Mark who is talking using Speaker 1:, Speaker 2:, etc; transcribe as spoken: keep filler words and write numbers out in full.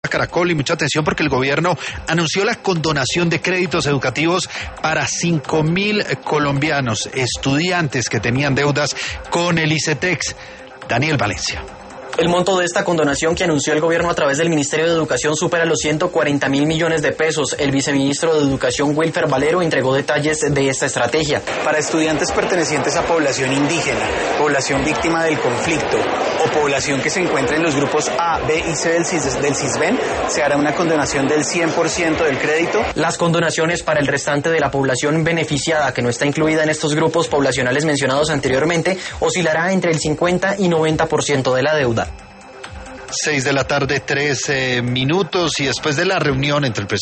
Speaker 1: Caracol y mucha atención porque el gobierno anunció la condonación de créditos educativos para cinco mil colombianos, estudiantes que tenían deudas con el ICETEX. Daniel Valencia.
Speaker 2: El monto de esta condonación que anunció el gobierno a través del Ministerio de Educación supera los ciento cuarenta mil millones de pesos. El viceministro de Educación, Wilfer Valero, entregó detalles de esta estrategia.
Speaker 3: Para estudiantes pertenecientes a población indígena, población víctima del conflicto o población que se encuentra en los grupos A, B y C del, CIS, del CISBEN, se hará una condonación del cien por ciento del crédito.
Speaker 2: Las condonaciones para el restante de la población beneficiada, que no está incluida en estos grupos poblacionales mencionados anteriormente, oscilará entre el cincuenta y noventa por ciento de la deuda.
Speaker 1: Seis de la tarde, trece minutos, y después de la reunión entre el presidente